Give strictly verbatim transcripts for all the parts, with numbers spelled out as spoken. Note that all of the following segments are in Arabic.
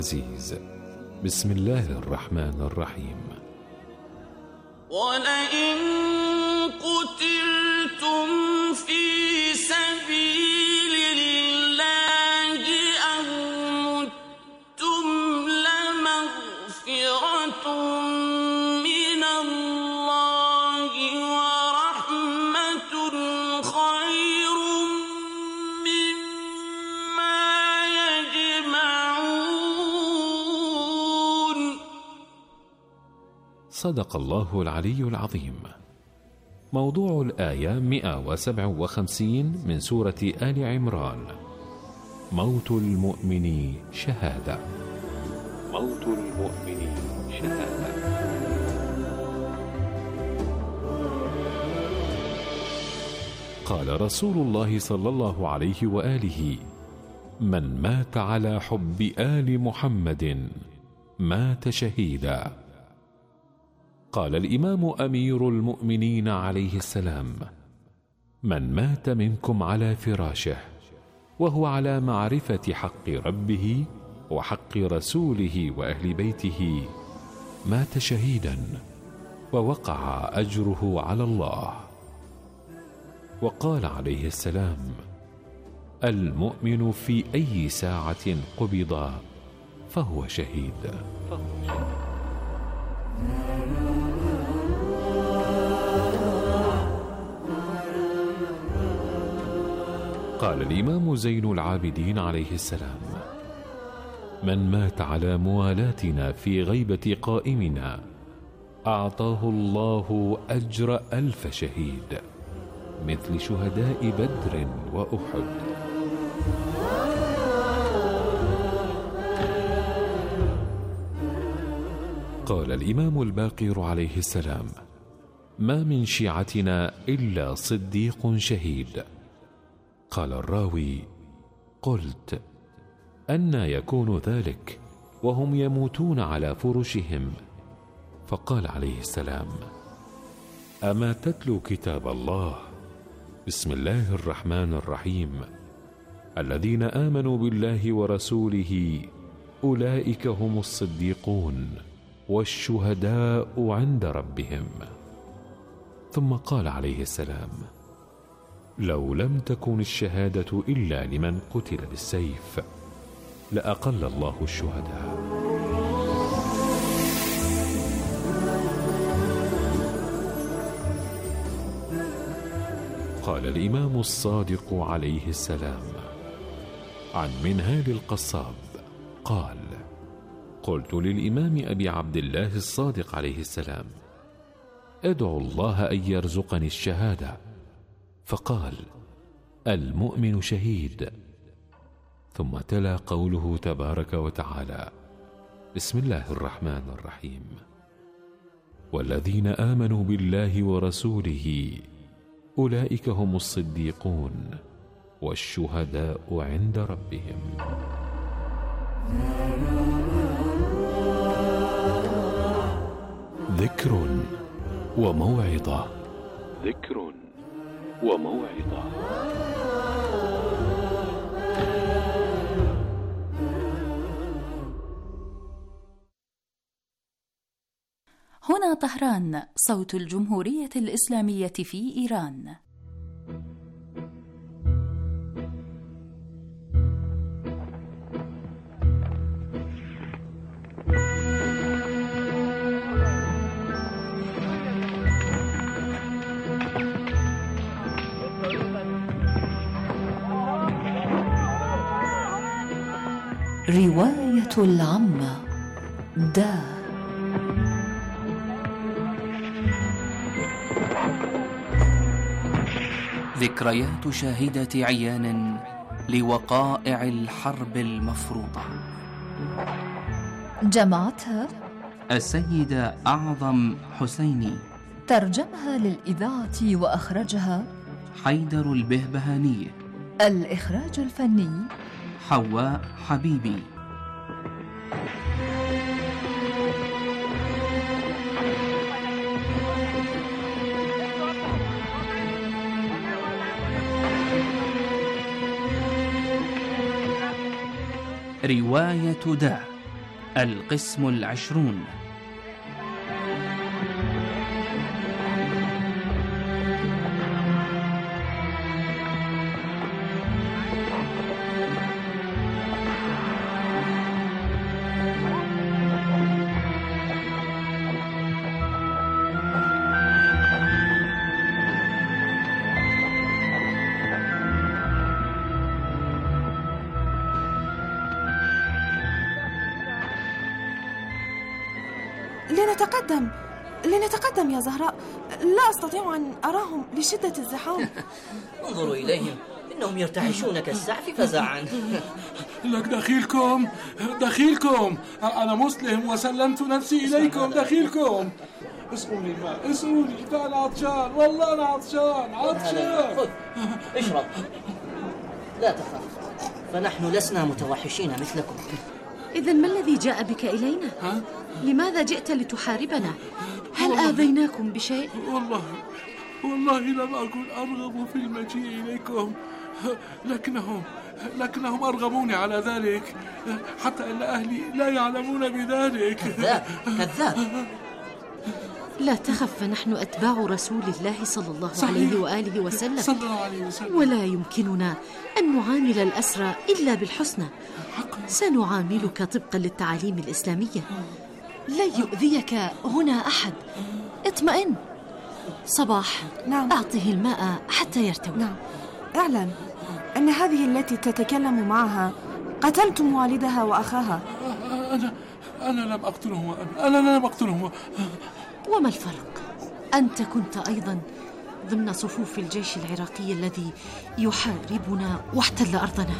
عزيز. بسم الله الرحمن الرحيم. ولئن قتلتم في سبيل الله أو متم لمغفرة من الله ورحمة خير مما يجمعون. صدق الله العلي العظيم. موضوع الآية مئة وسبعة وخمسين من سورة آل عمران: موت المؤمن شهادة. موت المؤمن شهادة. قال رسول الله صلى الله عليه وآله: من مات على حب آل محمد مات شهيدا. قال الإمام أمير المؤمنين عليه السلام: من مات منكم على فراشه وهو على معرفة حق ربه وحق رسوله وأهل بيته مات شهيدا ووقع أجره على الله. وقال عليه السلام: المؤمن في أي ساعة قبض فهو شهيد. قال الإمام زين العابدين عليه السلام: من مات على موالاتنا في غيبة قائمنا أعطاه الله أجر ألف شهيد مثل شهداء بدر وأحد. قال الإمام الباقر عليه السلام: ما من شيعتنا إلا صديق شهيد. قال الراوي: قلت: أنى يكون ذلك وهم يموتون على فرشهم؟ فقال عليه السلام: أما تتلو كتاب الله؟ بسم الله الرحمن الرحيم. الذين آمنوا بالله ورسوله أولئك هم الصديقون والشهداء عند ربهم. ثم قال عليه السلام: لو لم تكن الشهادة إلا لمن قتل بالسيف لأقل الله الشهداء. قال الإمام الصادق عليه السلام عن منهال القصاب قال: قلت للإمام أبي عبد الله الصادق عليه السلام: ادعو الله أن يرزقني الشهادة. فقال: المؤمن شهيد. ثم تلا قوله تبارك وتعالى: بسم الله الرحمن الرحيم. والذين آمنوا بالله ورسوله أولئك هم الصديقون والشهداء عند ربهم. ذكر وموعظة. ذكر وموعظة. هنا طهران، صوت الجمهورية الإسلامية في إيران. رواية العمة دا. ذكريات شاهدة عيان لوقائع الحرب المفروضة، جمعتها السيدة أعظم حسيني، ترجمها للإذاعة وأخرجها حيدر البهبهاني، الإخراج الفني حواء حبيبي. رواية دا القسم العشرون. لنتقدم لنتقدم يا زهراء، لا أستطيع أن أراهم لشدة الزحام. انظروا إليهم، إنهم يرتعشون كالسعف فزعا. لك دخيلكم دخيلكم، أنا مسلم وسلمت نفسي إليكم. دخيلكم اسقوني الماء، اسقوني، أنا عطشان، والله أنا عطشان عطشان. خذ اشرب، لا تخاف، فنحن لسنا متوحشين مثلكم. إذن ما الذي جاء بك إلينا؟ ها؟ لماذا جئت لتحاربنا؟ هل آذيناكم بشيء؟ والله والله لم أكن أرغب في المجيء إليكم، لكنهم لكنهم أرغبوني على ذلك، حتى أن أهلي لا يعلمون بذلك. كذاب كذاب. لا تخف، فنحن أتباع رسول الله صلى الله صحيح. عليه وآله وسلم. صلى الله عليه وسلم. ولا يمكننا أن نعامل الأسرى إلا بالحسنى. سنعاملك طبقا للتعاليم الإسلامية. لا يؤذيك هنا أحد، اطمئن. صباح، نعم. أعطه الماء حتى يرتوي. نعم. اعلم أن هذه التي تتكلم معها قتلتم والدها وأخاها. أنا أنا لم أقتلهم، أنا لم أقتلهم. وما الفرق؟ أنت كنت أيضا ضمن صفوف الجيش العراقي الذي يحاربنا واحتل أرضنا.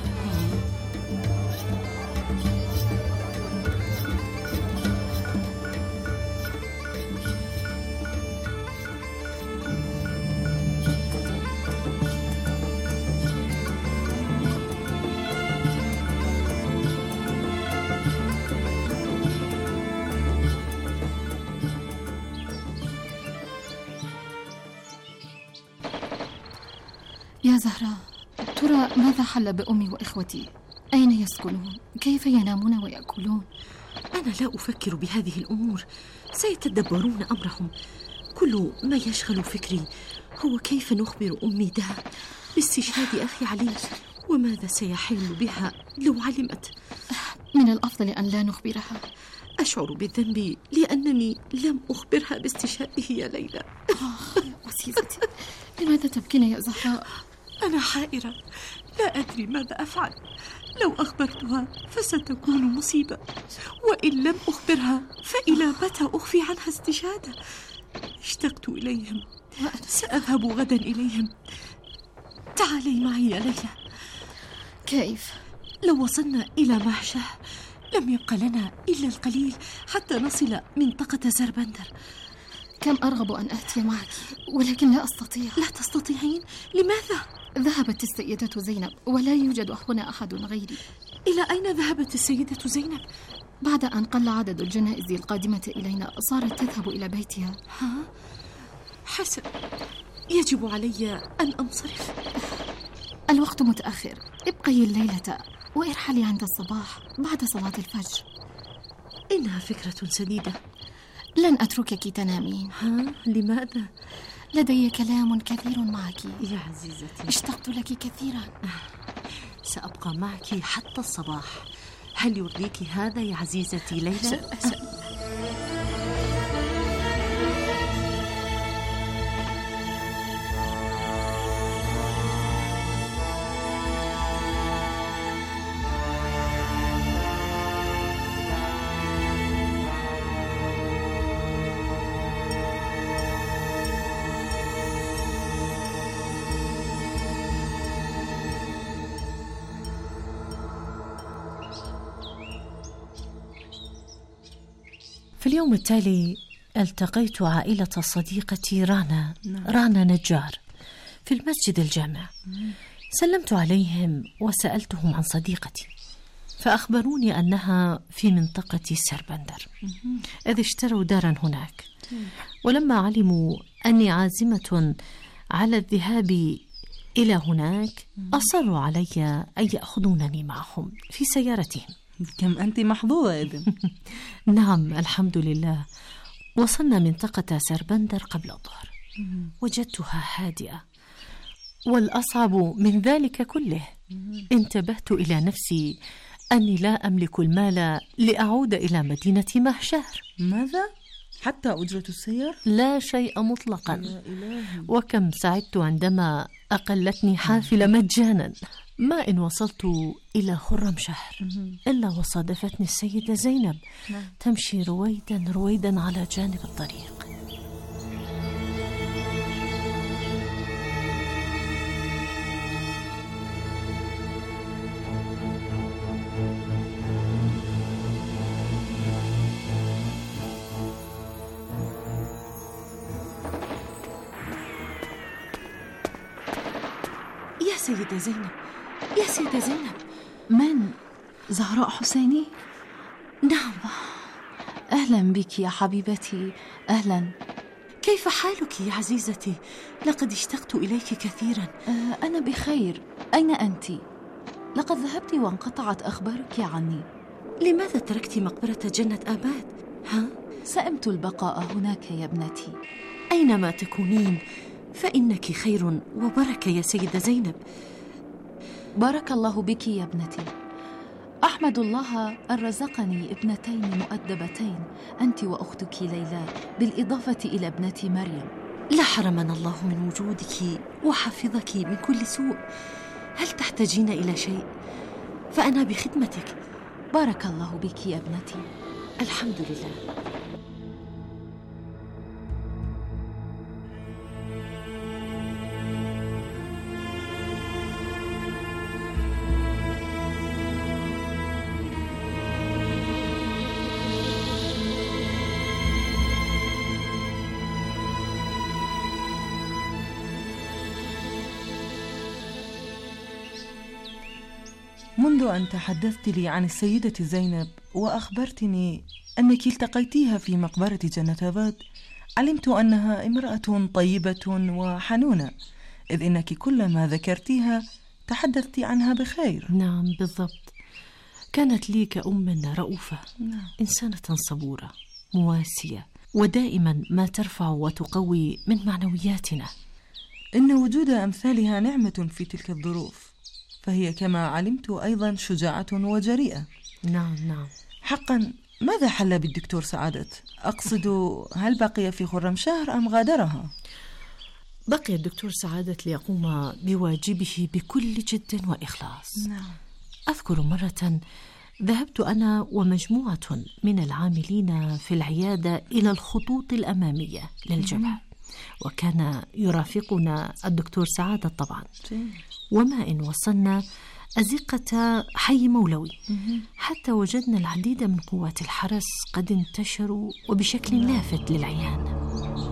يا زهراء، ترى ماذا حل بأمي وإخوتي؟ أين يسكنون؟ كيف ينامون ويأكلون؟ أنا لا أفكر بهذه الأمور، سيتدبرون أمرهم. كل ما يشغل فكري هو كيف نخبر أمي دها باستشهاد أخي علي، وماذا سيحل بها لو علمت. من الأفضل أن لا نخبرها. أشعر بالذنب لأنني لم أخبرها باستشهاده يا ليلى. آه عزيزتي، لماذا تبكين يا زهراء؟ أنا حائرة، لا أدري ماذا أفعل. لو أخبرتها فستكون مصيبة، وإن لم أخبرها فإلى متى أخفي عنها استشهاده؟ اشتقت إليهم، سأذهب غدا إليهم. تعالي معي يا ليلى. كيف؟ لو وصلنا إلى محشة لم يبق لنا إلا القليل حتى نصل منطقة زربندر. كم أرغب أن آتي معك، ولكن لا أستطيع. لا تستطيعين؟ لماذا؟ ذهبت السيدة زينب ولا يوجد هنا أحد غيري. إلى أين ذهبت السيدة زينب؟ بعد أن قل عدد الجنائز القادمة إلينا صارت تذهب إلى بيتها. ها؟ حسن، يجب علي أن أنصرف. الوقت متأخر، ابقي الليلة وارحلي عند الصباح بعد صلاة الفجر. إنها فكرة سديدة. لن أتركك تنامين. ها؟ لماذا؟ لدي كلام كثير معك يا عزيزتي. اشتقت لك كثيرا. سأبقى معك حتى الصباح. هل يرضيك هذا يا عزيزتي ليلى؟ س... س... في اليوم التالي التقيت عائلة صديقتي رانا رانا نجار في المسجد الجامع. سلمت عليهم وسألتهم عن صديقتي، فأخبروني أنها في منطقة سربندر، إذ اشتروا دارا هناك. ولما علموا أني عازمة على الذهاب إلى هناك أصروا علي أن يأخذونني معهم في سيارتهم. كم أنت محظوظة يا بنت. نعم الحمد لله. وصلنا منطقة سربندر قبل الظهر، وجدتها هادئة، والأصعب من ذلك كله انتبهت إلى نفسي أني لا أملك المال لأعود إلى مدينة مهشهر. ماذا؟ حتى أجرة السير؟ لا شيء مطلقا. وكم سعدت عندما أقلتني حافلة مجانا. ما إن وصلت إلى خرمشهر إلا وصادفتني السيدة زينب تمشي رويدا رويدا على جانب الطريق. يا سيدة زينب، يا سيدة زينب. من؟ زهراء حسيني؟ نعم. أهلا بك يا حبيبتي، أهلا. كيف حالك يا عزيزتي؟ لقد اشتقت إليك كثيرا. آه أنا بخير. أين أنت؟ لقد ذهبت وانقطعت أخبارك عني. لماذا تركت مقبرة جنة آباد؟ ها؟ سئمت البقاء هناك يا ابنتي. أينما تكونين فإنك خير وبركة يا سيدة زينب. بارك الله بك يا ابنتي. أحمد الله أن رزقني ابنتين مؤدبتين، أنت وأختك ليلى، بالإضافة إلى ابنتي مريم. لا حرمنا الله من وجودك وحفظك من كل سوء. هل تحتاجين إلى شيء؟ فأنا بخدمتك. بارك الله بك يا ابنتي. الحمد لله. منذ أن تحدثت لي عن السيدة زينب وأخبرتني أنك التقيتيها في مقبرة جنة آباد، علمت أنها امرأة طيبة وحنونة، إذ إنك كلما ذكرتيها تحدثت عنها بخير. نعم بالضبط. كانت لي كأم رؤوفة. نعم. إنسانة صبورة مواسية، ودائما ما ترفع وتقوي من معنوياتنا. إن وجود أمثالها نعمة في تلك الظروف، فهي كما علمت أيضا شجاعة وجريئة. نعم نعم. حقا. ماذا حل بالدكتور سعادة؟ أقصد هل بقي في خرمشهر أم غادرها؟ بقي الدكتور سعادة ليقوم بواجبه بكل جد وإخلاص. نعم. أذكر مرة ذهبت أنا ومجموعة من العاملين في العيادة إلى الخطوط الأمامية للجبهة، وكان يرافقنا الدكتور سعادة طبعا. وما إن وصلنا أزقة حي مولوي حتى وجدنا العديد من قوات الحرس قد انتشروا وبشكل لافت للعيان.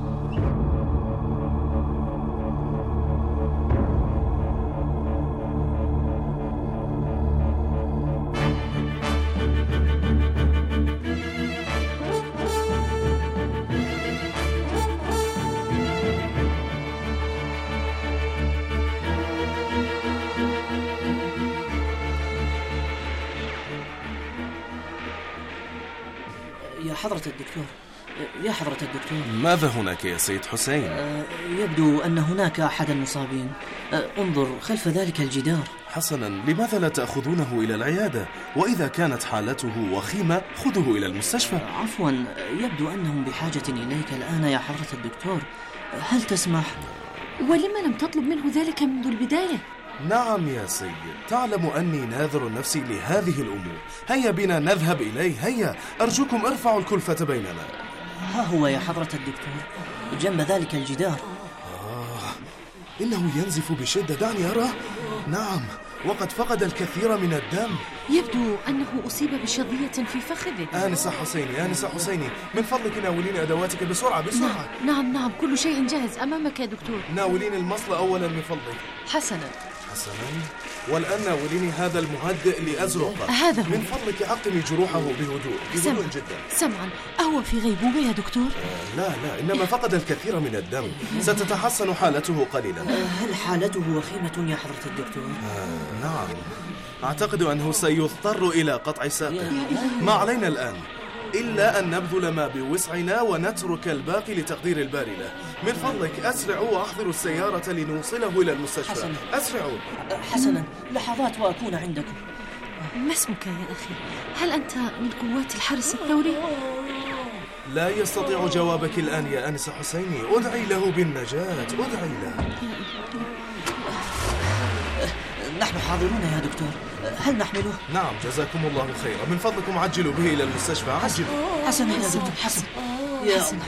يا حضرة الدكتور، يا حضرة الدكتور. ماذا هناك يا سيد حسين؟ أه يبدو أن هناك أحد المصابين. أه انظر خلف ذلك الجدار. حسنا، لماذا لا تأخذونه إلى العيادة؟ وإذا كانت حالته وخيمة خذوه إلى المستشفى. أه عفوا، يبدو أنهم بحاجة إليك الآن يا حضرة الدكتور. هل تسمح؟ ولما لم تطلب منه ذلك منذ البداية؟ نعم يا سيد، تعلم أني ناذر نفسي لهذه الأمور. هيا بنا نذهب إليه. هيا أرجوكم ارفعوا الكلفة بيننا. ها هو يا حضرة الدكتور جنب ذلك الجدار. آه إنه ينزف بشدة، دعني أرى. نعم، وقد فقد الكثير من الدم. يبدو أنه أصيب بشظية في فخذه. آنسة حسيني، آنسة حسيني، من فضلك ناوليني أدواتك بسرعة بسرعة. نعم نعم, نعم. كل شيء جاهز أمامك يا دكتور. ناوليني المصل أولا من فضلك. حسنا حسنا. والآن ناوليني هذا المهدئ لأزرق. هذا هو. من فضلك عقمي جروحه بهدوء بهدوء جدا. سمعا، أهو في غيبوبة يا دكتور؟ آه لا لا، إنما فقد الكثير من الدم. ستتحسن حالته قليلا. هل حالته وخيمة يا حضرة الدكتور؟ آه نعم. أعتقد أنه سيضطر إلى قطع ساقه. ما علينا الآن إلا أن نبذل ما بوسعنا ونترك الباقي لتقدير الباري له. من فضلك أسرعوا وأحضروا السيارة لنوصله إلى المستشفى. حسنا. أسرعوا. حسنا، لحظات وأكون عندكم. ما اسمك يا أخي؟ هل أنت من قوات الحرس الثوري؟ لا يستطيع جوابك الآن يا أنس حسيني. أدعي له بالنجاة، أدعي له. نحن حاضرون يا دكتور، هل نحمله؟ نعم جزاكم الله خيرا. من فضلكم عجلوا به إلى المستشفى، عجلوا. حسنا يا دكتور، حسن يا حسن.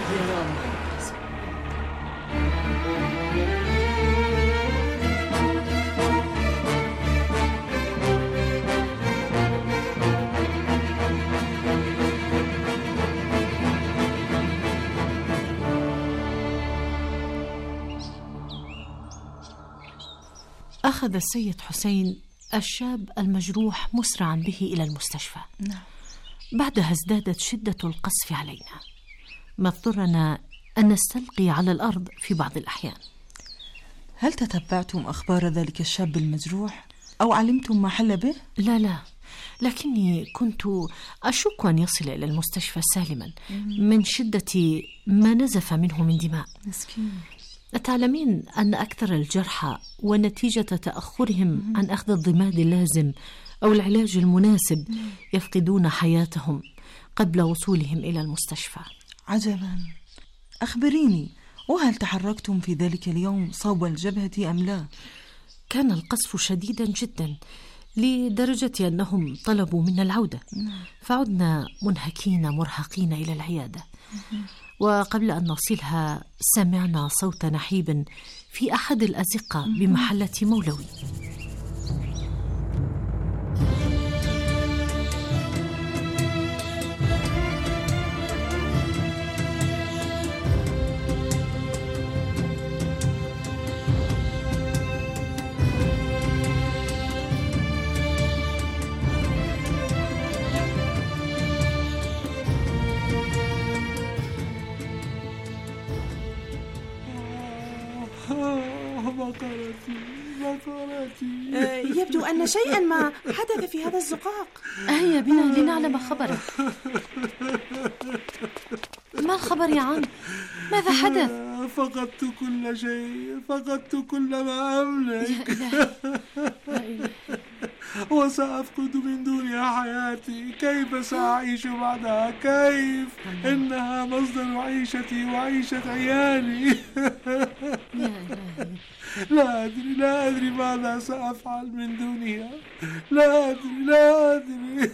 أخذ السيد حسين الشاب المجروح مسرعا به إلى المستشفى. نعم. بعدها ازدادت شدة القصف علينا، ما اضطرنا أن نستلقي على الأرض في بعض الأحيان. هل تتبعتم أخبار ذلك الشاب المجروح أو علمتم ما حل به؟ لا لا، لكني كنت أشك أن يصل إلى المستشفى سالما من شدة ما نزف منه من دماء. مسكين. تعلمين أن أكثر الجرحى ونتيجة تأخرهم عن أخذ الضماد اللازم أو العلاج المناسب يفقدون حياتهم قبل وصولهم إلى المستشفى. عجبا. أخبريني، وهل تحركتم في ذلك اليوم صوب الجبهة أم لا؟ كان القصف شديدا جدا لدرجة أنهم طلبوا منا العودة، فعدنا منهكين مرهقين إلى العيادة. وقبل أن نصلها سمعنا صوت نحيب في أحد الأزقة بمحلة مولوي. بقرتي بقرتي. يبدو أن شيئا ما حدث في هذا الزقاق. هيا بنا لنعلم خبره. ما الخبر يا عم؟ ماذا حدث؟ فقدت كل شيء، فقدت كل ما أملك. وسأفقد من دونها حياتي. كيف سأعيش بعدها؟ كيف؟ إنها مصدر عيشتي وعيشة عيالي. لا أدري لا أدري ماذا سأفعل من دونها. لا أدري لا أدري.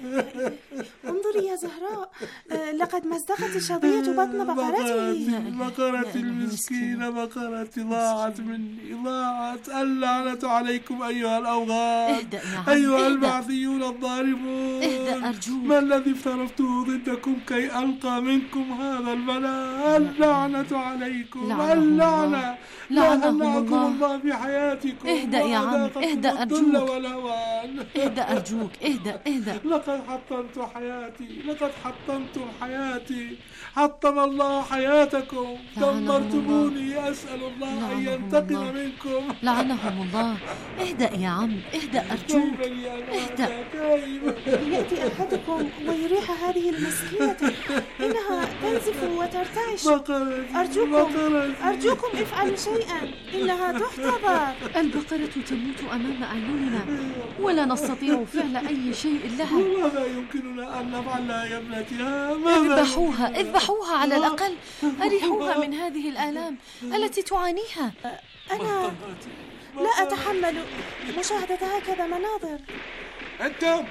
انظري يا زهراء، لقد مزقت الشظية بطن بقرته. بقرتي المسكينة، بقرتي ضاعت مني، ضاعت. اللعنة عليكم أيها الأوغاد، أيها البعثيون الضاربون. اهدأ أرجوك. ما الذي افترضته ضدكم كي ألقى منكم هذا البلاء؟ اللعنة عليكم، اللعنة. لعنهم الله. الله في حياتكم. اهدأ يا عم، اهدأ أرجوك. اهدأ أرجوك، اهدأ اهدأ. لقد حطمت حياتي، لقد حطمتم حياتي. حطم الله حياتكم، دمرتموني. أسأل الله أن ينتقم منكم. لعنهم الله. اهدأ يا عم، اهدأ أرجوك، اهدأ. يأتي أحدكم ويريح هذه المسكينة، إنها تنزف وترتعش. أرجوكم أرجوكم افعلوا شيئا، إنها تحتضر. البقرة تموت أمام أعيننا ولا نستطيع فعل أي شيء لها. ماذا يمكننا أن نفعل لها يا ابنتي؟ اذبحوها، اذبحوها على الأقل. أريحوها من هذه الآلام التي تعانيها. أنا لا أتحمل مشاهدة هكذا مناظر. أنتم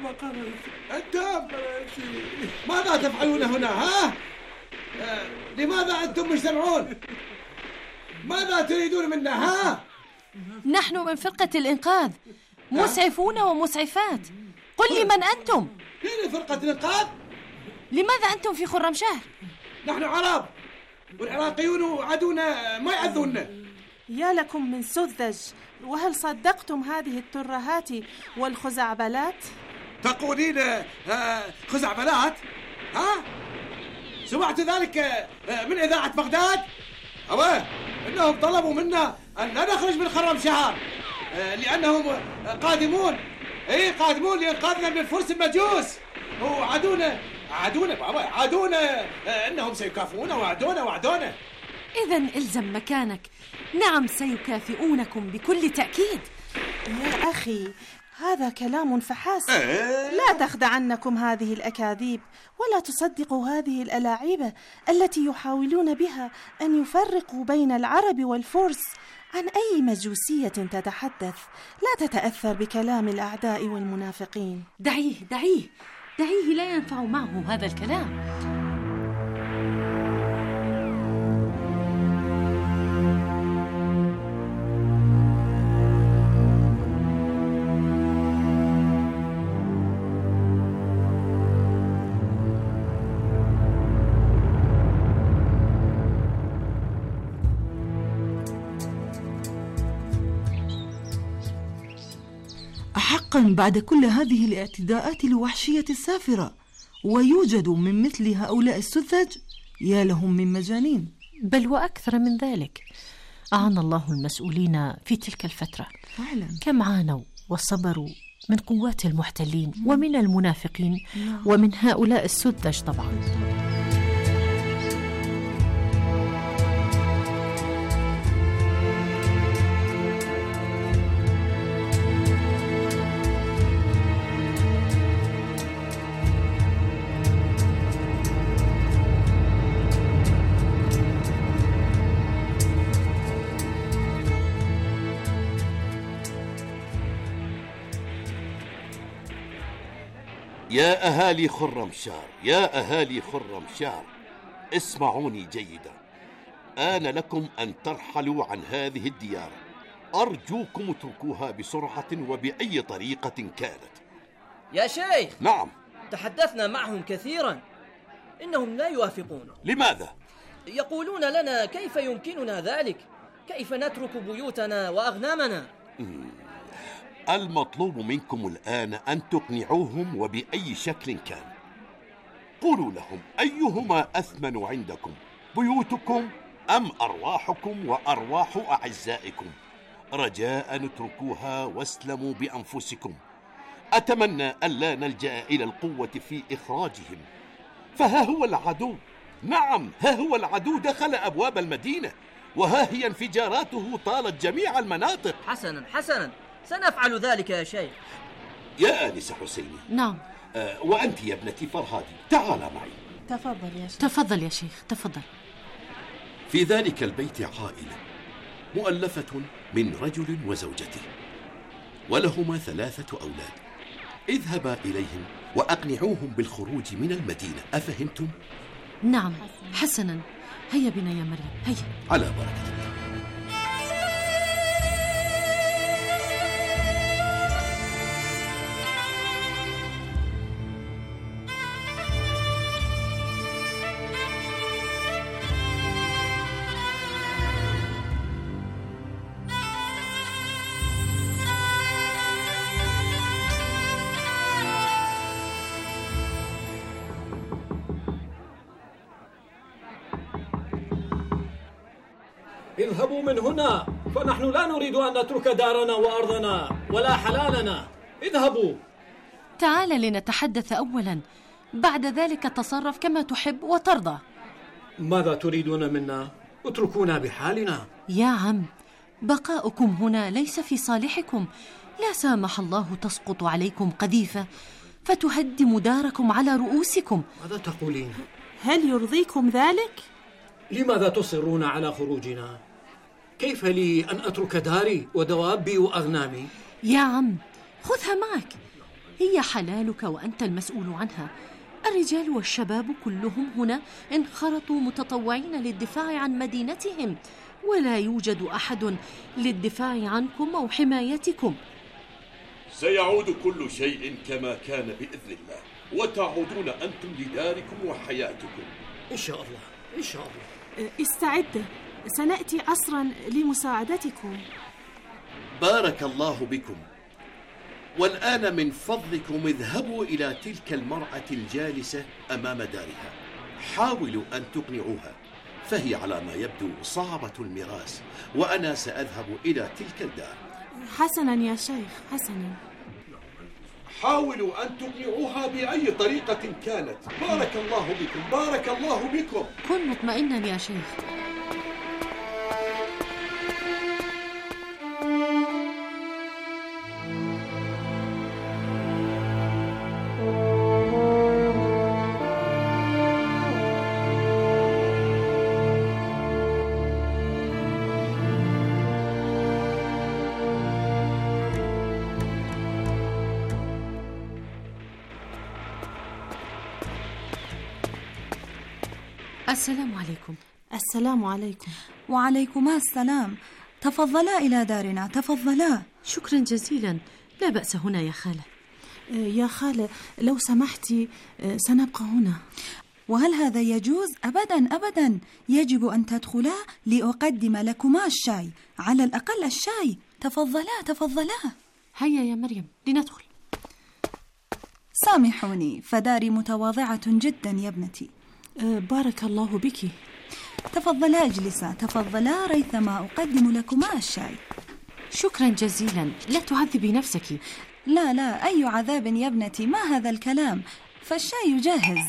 أنتم ماذا تفعلون هنا؟ ها؟ لماذا أنتم مجتمعون؟ ماذا تريدون منا؟ ها؟ نحن من فرقة الإنقاذ، مسعفون ومسعفات. قل لي من أنتم؟ من فرقة الإنقاذ؟ لماذا أنتم في خرمشهر؟ نحن عرب، والعراقيون عدونا ما يعذونا. يا لكم من سذج. وهل صدقتم هذه الترهات والخزعبلات؟ تقولين خزعبلات؟ ها؟ سمعت ذلك من إذاعة بغداد؟ أوه إنهم طلبوا منا أن لا نخرج من خرمشهر. لأنهم قادمون. إيه قادمون لإنقاذنا من الفرس المجوس. وعدونا عدونا بابا عدونا إنهم سيكافئون وعدونا وعدونا. إذن إلزم مكانك. نعم سيكافئونكم بكل تأكيد. يا أخي هذا كلام فحسب. لا تخدعنكم هذه الأكاذيب ولا تصدقوا هذه الألاعيب التي يحاولون بها أن يفرقوا بين العرب والفرس. عن أي مجوسية تتحدث؟ لا تتأثر بكلام الأعداء والمنافقين. دعيه دعيه دعيه لا ينفع معه هذا الكلام. حقا بعد كل هذه الاعتداءات الوحشية السافرة ويوجد من مثل هؤلاء السذج؟ يا لهم من مجانين. بل وأكثر من ذلك. أعان الله المسؤولين في تلك الفترة فعلا. كم عانوا وصبروا من قوات المحتلين ومن المنافقين ومن هؤلاء السذج طبعا. يا أهالي خرمشار، يا أهالي خرمشار، اسمعوني جيدا. آن لكم أن ترحلوا عن هذه الديار. أرجوكم اتركوها بسرعة وبأي طريقة كانت. يا شيخ. نعم. تحدثنا معهم كثيرا، إنهم لا يوافقون. لماذا؟ يقولون لنا كيف يمكننا ذلك؟ كيف نترك بيوتنا وأغنامنا؟ المطلوب منكم الآن أن تقنعوهم وبأي شكل كان. قولوا لهم أيهما أثمن عندكم، بيوتكم أم أرواحكم وأرواح أعزائكم؟ رجاء اتركوها واسلموا بأنفسكم. أتمنى ألا نلجأ إلى القوة في إخراجهم، فها هو العدو. نعم، ها هو العدو دخل أبواب المدينة، وها هي انفجاراته طالت جميع المناطق. حسنا حسنا، سنفعل ذلك يا شيخ. يا آنس حسيني. نعم. آه وأنت يا ابنتي فرهادي، تعال معي. تفضل يا شيخ. تفضل يا شيخ، تفضل. في ذلك البيت عائلة مؤلفة من رجل وزوجته، ولهما ثلاثة أولاد. اذهبا إليهم وأقنعوهم بالخروج من المدينة، أفهمتم؟ نعم. حسنا، هيا بنا يا مريم، هيا. على بركة الله. اذهبوا من هنا، فنحن لا نريد أن نترك دارنا وأرضنا ولا حلالنا. اذهبوا. تعال لنتحدث أولا، بعد ذلك تصرف كما تحب وترضى. ماذا تريدون منا؟ اتركونا بحالنا. يا عم، بقاؤكم هنا ليس في صالحكم. لا سامح الله تسقط عليكم قذيفة فتهدم داركم على رؤوسكم. ماذا تقولين؟ هل يرضيكم ذلك؟ لماذا تصرون على خروجنا؟ كيف لي أن أترك داري ودوابي وأغنامي؟ يا عم، خذها معك، هي حلالك وأنت المسؤول عنها. الرجال والشباب كلهم هنا انخرطوا متطوعين للدفاع عن مدينتهم، ولا يوجد أحد للدفاع عنكم أو حمايتكم. سيعود كل شيء كما كان بإذن الله، وتعودون أنتم لداركم وحياتكم إن شاء الله. إن شاء الله. استعد، سنأتي عصرا لمساعدتكم. بارك الله بكم. والآن من فضلكم اذهبوا إلى تلك المرأة الجالسة أمام دارها، حاولوا أن تقنعوها، فهي على ما يبدو صعبة المراس، وأنا سأذهب إلى تلك الدار. حسنا يا شيخ، حسنا. حاولوا أن تقنعوها بأي طريقة كانت. بارك الله بكم، بارك الله بكم. كن مطمئنا يا شيخ. السلام عليكم. السلام عليكم. وعليكما السلام. تفضلا إلى دارنا، تفضلا. شكرا جزيلا. لا بأس هنا يا خالة. يا خالة لو سمحتي سنبقى هنا. وهل هذا يجوز؟ أبدا أبدا، يجب أن تدخلا لأقدم لكما الشاي، على الأقل الشاي. تفضلا تفضلا. هيا يا مريم لندخل. سامحوني، فداري متواضعة جدا يا ابنتي. بارك الله بك. تفضلا اجلسا، تفضلا ريثما أقدم لكما الشاي. شكرا جزيلا. لا تعذبي نفسك. لا لا، أي عذاب يا ابنتي، ما هذا الكلام، فالشاي جاهز.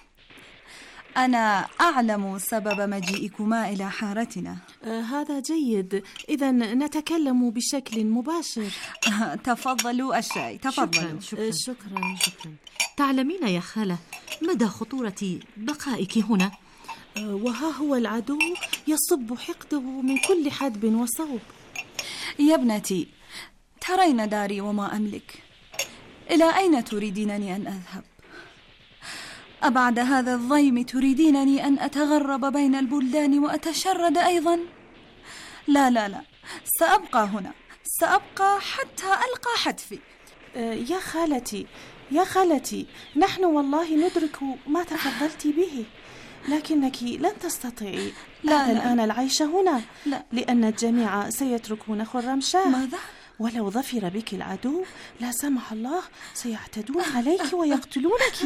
أنا أعلم سبب مجيئكما إلى حارتنا. آه هذا جيد، إذا نتكلم بشكل مباشر. آه تفضلوا الشاي، تفضلوا. شكرا شكرا, شكرا شكرا. تعلمين يا خالة مدى خطورة بقائك هنا. آه وها هو العدو يصب حقده من كل حدب وصوب. يا ابنتي، ترين داري وما أملك، إلى أين تريدينني أن أذهب؟ أبعد هذا الضيم تريدينني أن أتغرب بين البلدان وأتشرد أيضا؟ لا لا لا، سأبقى هنا، سأبقى حتى ألقى حتفي. آه يا خالتي يا خالتي، نحن والله ندرك ما تفضلت به، لكنك لن تستطيعي لا الآن لا. العيش هنا، لا. لأن الجميع سيتركون خرمشاه. ماذا؟ ولو ظفر بك العدو لا سمح الله سيعتدون عليك ويقتلونك.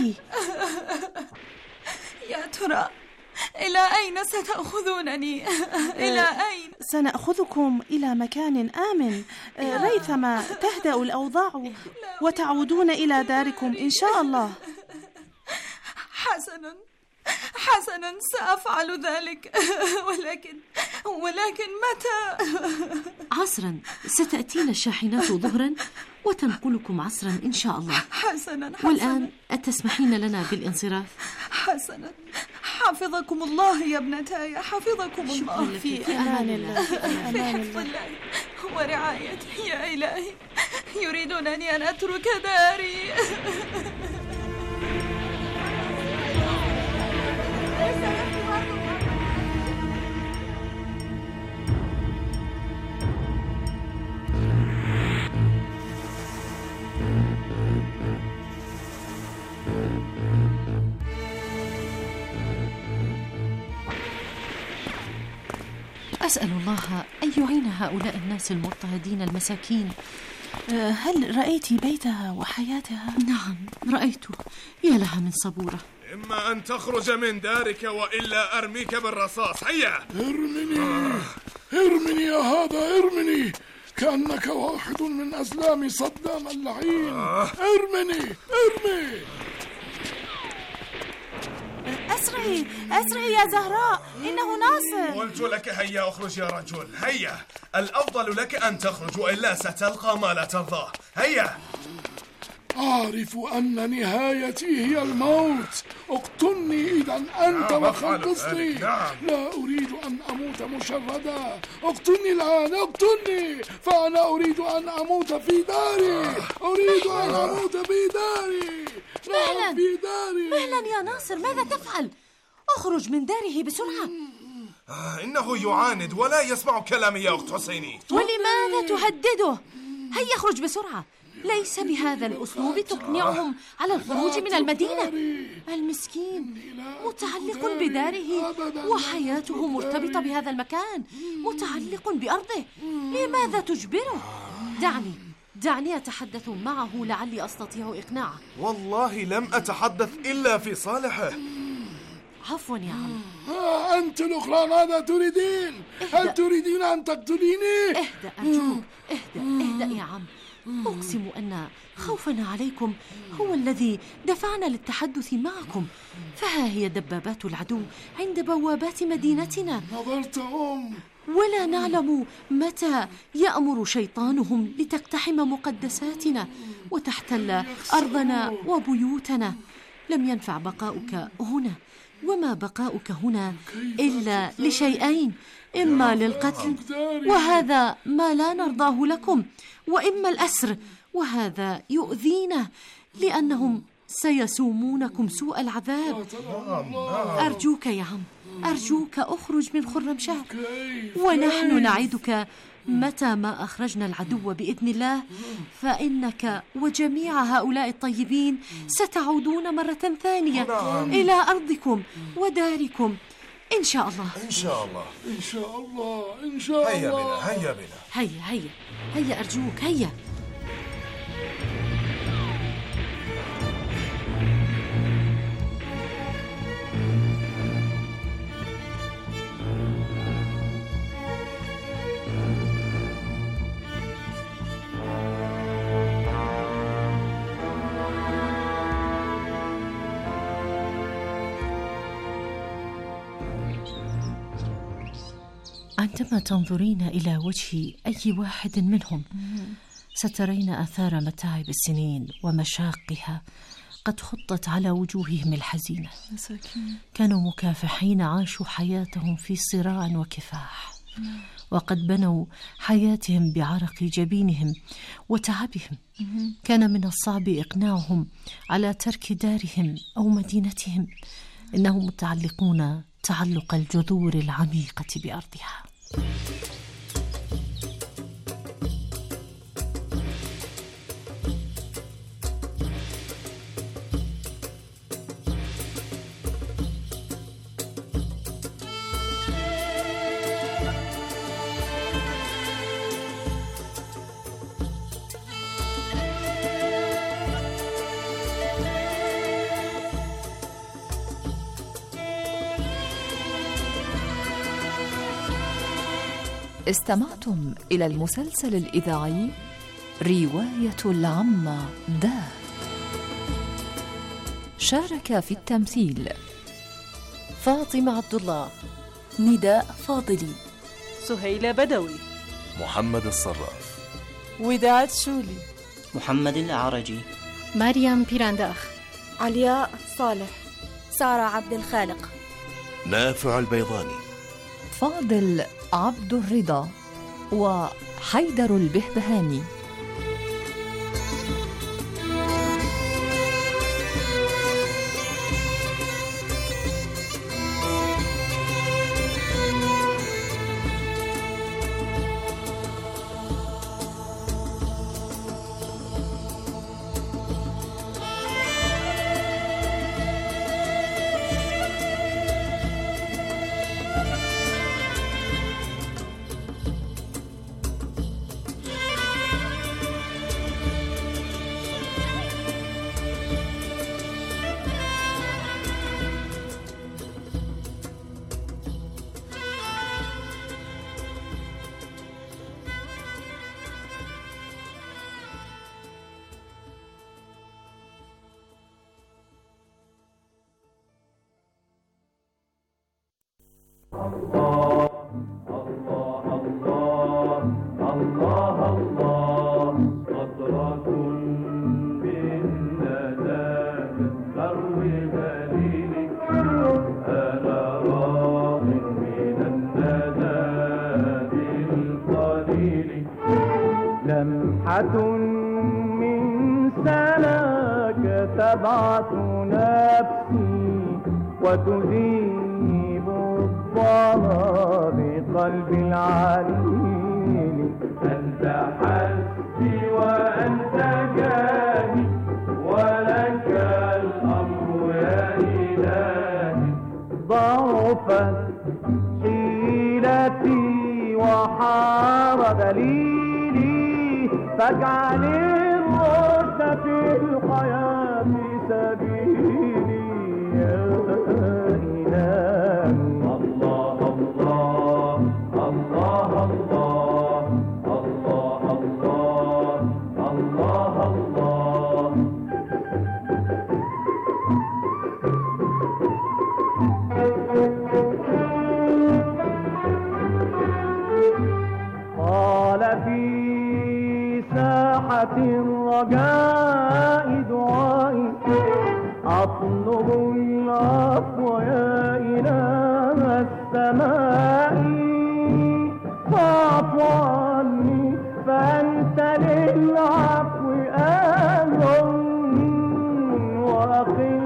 يا ترى إلى أين ستأخذونني؟ إلى أين؟ سنأخذكم إلى مكان آمن، ريثما تهدأ الأوضاع وتعودون إلى داركم إن شاء الله. حسنا حسنا، سأفعل ذلك، ولكن ولكن متى؟ عصرا، ستأتينا الشاحنات ظهرا وتنقلكم عصرا إن شاء الله. حسنا حسنا. والآن أتسمحين لنا بالانصراف؟ حسنا. حفظكم الله يا ابنتاي، حفظكم الله. في أمان الله، في أمان الله ورعايته. يا إلهي، يريدونني أن أترك داري. أسأل الله أن يعين هؤلاء الناس المضطهدين المساكين. هل رأيت بيتها وحياتها؟ نعم رأيته، يا لها من صبورة. إما أن تخرج من دارك وإلا أرميك بالرصاص. هيا ارمني آه. ارمني يا هذا، ارمني، كأنك واحد من أزلام صدام اللعين. آه. ارمني ارمي. أسرعي أسرعي يا زهراء، إنه ناصر. قلت لك هيا اخرج يا رجل، هيا، الأفضل لك أن تخرج وإلا ستلقى ما لا ترضاه. هيا. أعرف أن نهايتي هي الموت، اقتلني إذا أنت نعم وخلصني. نعم. لا أريد أن أموت مشردا، اقتلني الآن، اقتلني، فأنا أريد أن أموت في داري، أريد أن أموت في داري. مهلا في داري. مهلا يا ناصر، ماذا تفعل؟ اخرج من داره بسرعة. آه إنه يعاند ولا يسمع كلامي يا أخت حسيني. ولماذا تهدده؟ هيا اخرج بسرعة، ليس بهذا الأسلوب تقنعهم على الخروج من المدينة. المسكين متعلق بداره وحياته مرتبطة بهذا المكان، متعلق بأرضه، لماذا تجبره؟ دعني دعني أتحدث معه لعلي أستطيع إقناعه. والله لم أتحدث إلا في صالحه. عفوا يا عم. آه أنت الأخرى ماذا تريدين؟ هل تريدين أن تقتليني؟ اهدأ أرجوك، اهدأ اهدأ يا عم. أقسم أن خوفنا عليكم هو الذي دفعنا للتحدث معكم، فها هي دبابات العدو عند بوابات مدينتنا. نظرتهم ولا نعلم متى يأمر شيطانهم لتقتحم مقدساتنا وتحتل أرضنا وبيوتنا. لم ينفع بقاؤك هنا، وما بقاؤك هنا إلا لشيئين: إما للقتل وهذا ما لا نرضاه لكم، وإما الأسر وهذا يؤذينا لأنهم سيسومونكم سوء العذاب. أرجوك يا عم، أرجوك أخرج من خرمشاه، ونحن نعدك متى ما أخرجنا العدو بإذن الله فإنك وجميع هؤلاء الطيبين ستعودون مرة ثانية إلى أرضكم وداركم إن شاء الله. إن شاء الله إن شاء الله إن شاء هيا الله. بنا هيا بنا هيا هيا هيا أرجوك هيا. عندما تنظرين إلى وجه أي واحد منهم سترين آثار متاعب السنين ومشاقها قد خطت على وجوههم الحزينة. كانوا مكافحين، عاشوا حياتهم في صراع وكفاح، وقد بنوا حياتهم بعرق جبينهم وتعبهم. كان من الصعب إقناعهم على ترك دارهم أو مدينتهم، إنهم متعلقون تعلق الجذور العميقة بأرضها. استمعتم إلى المسلسل الإذاعي رواية العمة داه. شارك في التمثيل فاطمة عبد الله، نداء فاضلي، سهيلة بدوي، محمد الصراف، وداد شولي، محمد العرجي، مريم بيرانداخ، علياء صالح، سارة عبد الخالق، نافع البيضاني، فاضل عبد الرضا، وحيدر البهبهاني. من سلاك تبعث نفسي وتذيب الظما بقلب العليل. أنت حسبي وأنت جاهي ولك الأمر يا إلهي. ضعفت حيلتي وحار دليلي فاجعل الرشد في الحياة سبيلي يا إلهي. ساعة الرجاء دعائي أطلب العفو يا إله السماء فاعف عني فأنت للعفو أهل وأقل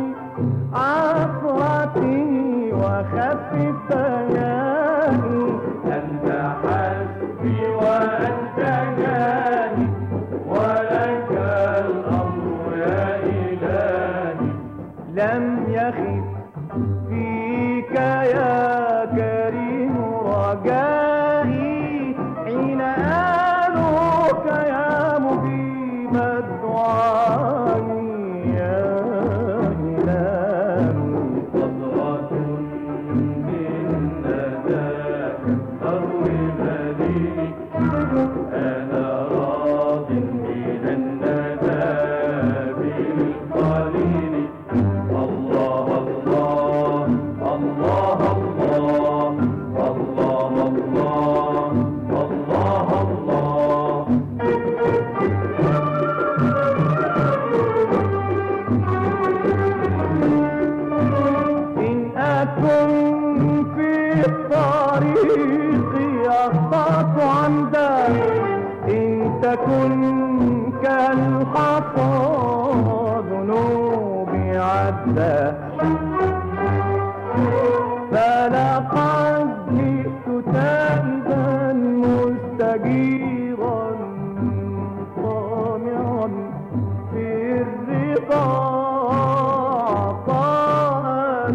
عثرتي وخفف بياني أنت حسبي وأنت جاني ولك الأمر يا إلهي لم يخف فيك يا كريم رجائي حين آلوك يا مجيب الدعاء يا إلهي قطرة من نداك تروي بديني أنا راض من الندى بالقليل الله الله الله الله الله الله الله إن أكن في الطريق أخطأت عمدا إن تكن كالحصى ذنوبي عدا فلقد جئت تائبا مستجيرا طامعا في الرضا عطاء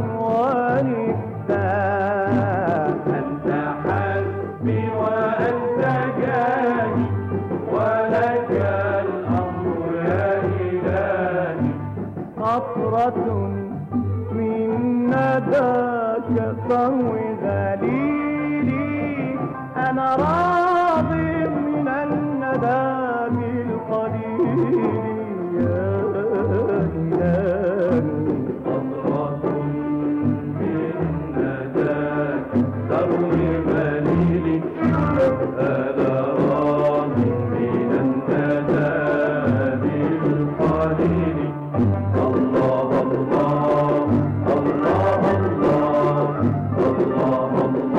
ونفداء أنت حسبي وأنت جاني ولك الأمر يا إلهي قطرة من نداك تروي ذليلي أنا راض من الندى بالقليل يا إلهي قطرة من نداك تروي ذليلي أنا راض من الندى بالقليل الله الله الله الله الله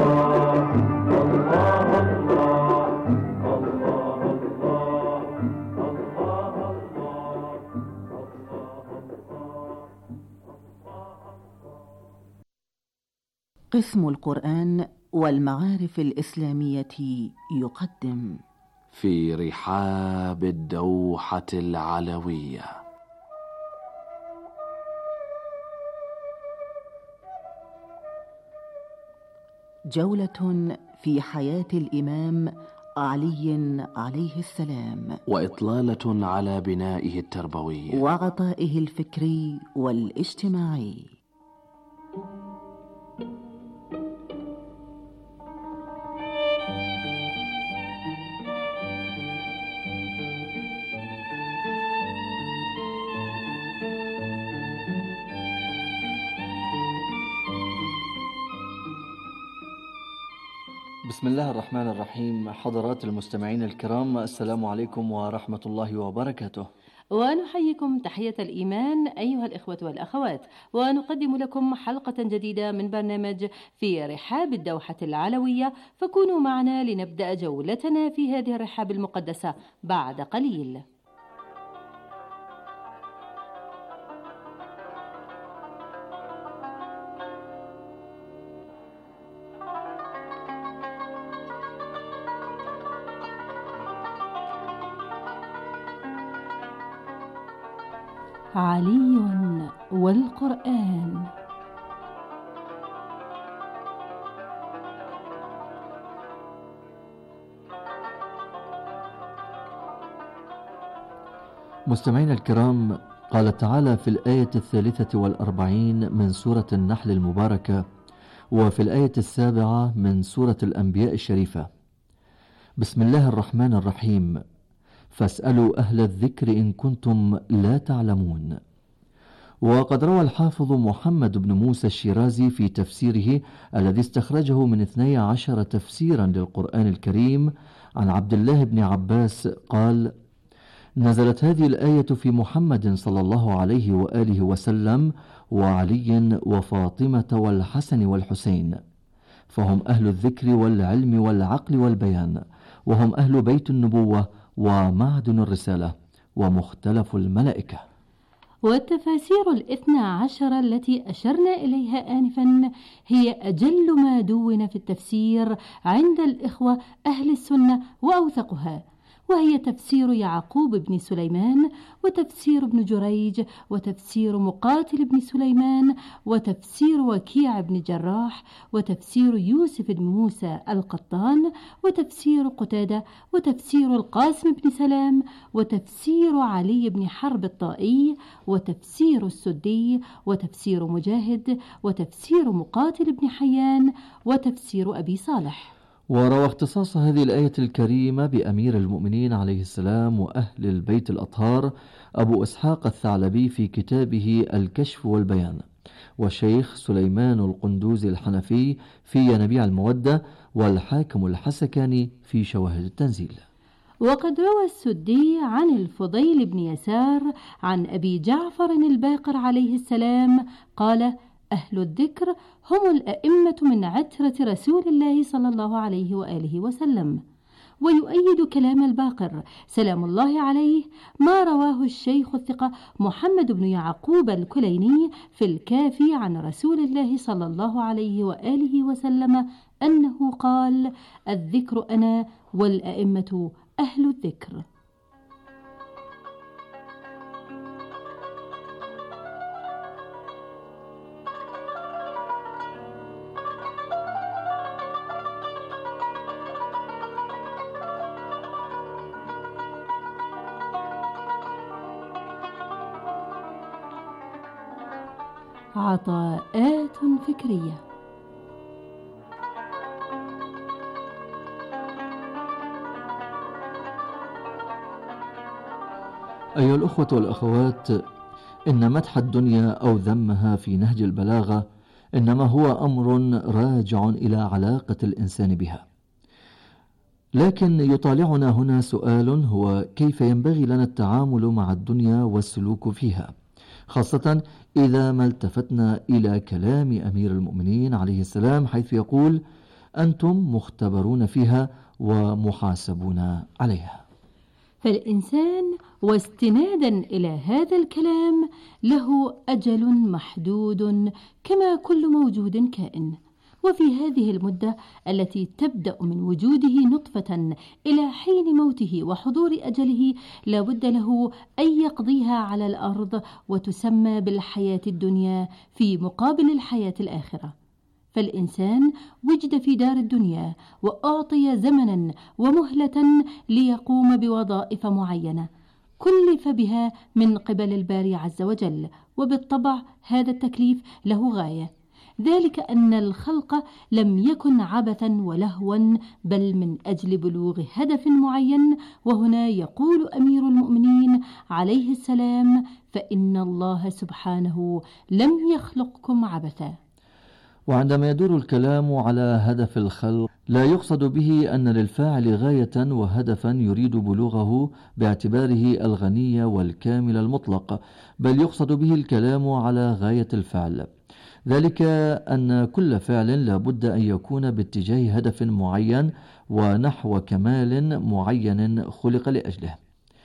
قسم القرآن والمعارف الإسلامية يقدم في رحاب الدوحة العلوية جولة في حياة الإمام علي عليه السلام وإطلالة على بنائه التربوي وعطائه الفكري والاجتماعي. بسم الله الرحمن الرحيم. حضرات المستمعين الكرام، السلام عليكم ورحمة الله وبركاته. ونحييكم تحية الإيمان أيها الإخوة والأخوات، ونقدم لكم حلقة جديدة من برنامج في رحاب الدوحة العلوية، فكونوا معنا لنبدأ جولتنا في هذه الرحاب المقدسة بعد قليل. علي والقرآن. مستمعينا الكرام، قال تعالى في الآية الثالثة والأربعين من سورة النحل المباركة، وفي الآية السابعة من سورة الأنبياء الشريفة: بسم الله الرحمن الرحيم، فاسألوا أهل الذكر إن كنتم لا تعلمون. وقد روى الحافظ محمد بن موسى الشيرازي في تفسيره الذي استخرجه من اثني عشر تفسيرا للقرآن الكريم عن عبد الله بن عباس قال: نزلت هذه الآية في محمد صلى الله عليه وآله وسلم وعلي وفاطمة والحسن والحسين، فهم أهل الذكر والعلم والعقل والبيان، وهم أهل بيت النبوة ومعدن الرسالة ومختلف الملائكة. والتفاسير الاثنى عشر التي أشرنا إليها آنفا هي أجل ما دون في التفسير عند الإخوة أهل السنة وأوثقها، وهي تفسير يعقوب بن سليمان، وتفسير ابن جريج، وتفسير مقاتل بن سليمان، وتفسير وكيع بن جراح، وتفسير يوسف بن موسى القطان، وتفسير قتادة، وتفسير القاسم بن سلام، وتفسير علي بن حرب الطائي، وتفسير السدي، وتفسير مجاهد، وتفسير مقاتل بن حيان، وتفسير أبي صالح. وروى اختصاص هذه الآية الكريمة بأمير المؤمنين عليه السلام وأهل البيت الأطهار أبو إسحاق الثعلبي في كتابه الكشف والبيان، والشيخ سليمان القندوزي الحنفي في ينابيع المودة، والحاكم الحسكاني في شواهد التنزيل. وقد روى السدي عن الفضيل بن يسار عن أبي جعفر الباقر عليه السلام قال: أهل الذكر هم الأئمة من عترة رسول الله صلى الله عليه وآله وسلم. ويؤيد كلام الباقر سلام الله عليه ما رواه الشيخ الثقة محمد بن يعقوب الكليني في الكافي عن رسول الله صلى الله عليه وآله وسلم أنه قال: الذكر أنا والأئمة أهل الذكر. عطاءات فكرية. أيها الأخوة والأخوات، إن مدح الدنيا أو ذمها في نهج البلاغة إنما هو أمر راجع إلى علاقة الإنسان بها، لكن يطالعنا هنا سؤال هو كيف ينبغي لنا التعامل مع الدنيا والسلوك فيها، خاصة إذا ما التفتنا إلى كلام أمير المؤمنين عليه السلام حيث يقول: أنتم مختبرون فيها ومحاسبون عليها. فالإنسان واستنادا إلى هذا الكلام له أجل محدود كما كل موجود كائن، وفي هذه المدة التي تبدأ من وجوده نطفة إلى حين موته وحضور أجله لا بد له أن يقضيها على الأرض وتسمى بالحياة الدنيا في مقابل الحياة الآخرة. فالإنسان وجد في دار الدنيا وأعطي زمنا ومهلة ليقوم بوظائف معينة كلف بها من قبل الباري عز وجل، وبالطبع هذا التكليف له غاية، ذلك أن الخلق لم يكن عبثا ولهوا بل من أجل بلوغ هدف معين. وهنا يقول أمير المؤمنين عليه السلام: فإن الله سبحانه لم يخلقكم عبثا. وعندما يدور الكلام على هدف الخلق لا يقصد به أن للفاعل غاية وهدفا يريد بلوغه باعتباره الغني والكامل المطلق، بل يقصد به الكلام على غاية الفعل، ذلك أن كل فعل لا بد أن يكون باتجاه هدف معين ونحو كمال معين خلق لأجله.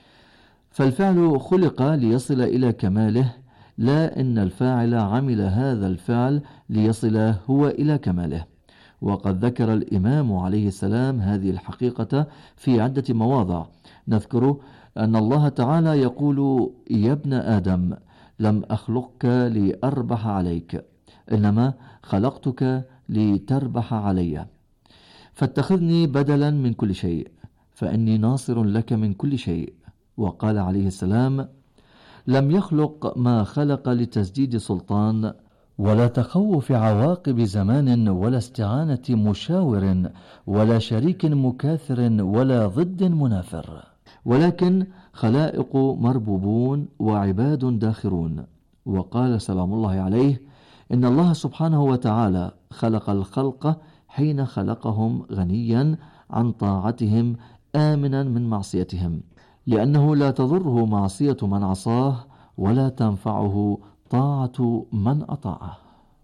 فالفعل خلق ليصل إلى كماله، لا إن الفاعل عمل هذا الفعل ليصل هو إلى كماله. وقد ذكر الإمام عليه السلام هذه الحقيقة في عدة مواضع. نذكر أن الله تعالى يقول: يا ابن آدم لم أخلقك لأربح عليك، إنما خلقتك لتربح علي، فاتخذني بدلا من كل شيء فإني ناصر لك من كل شيء. وقال عليه السلام: لم يخلق ما خلق لتسديد سلطان ولا تخوف عواقب زمان ولا استعانة مشاور ولا شريك مكاثر ولا ضد منافر، ولكن خلائق مربوبون وعباد داخرون. وقال سلام الله عليه: إن الله سبحانه وتعالى خلق الخلق حين خلقهم غنيا عن طاعتهم آمنا من معصيتهم، لأنه لا تضره معصية من عصاه ولا تنفعه طاعة من أطاعه.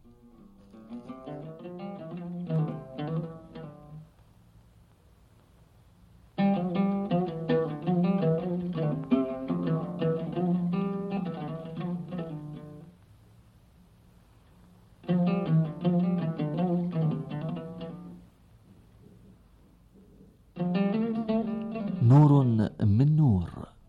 نور من نور.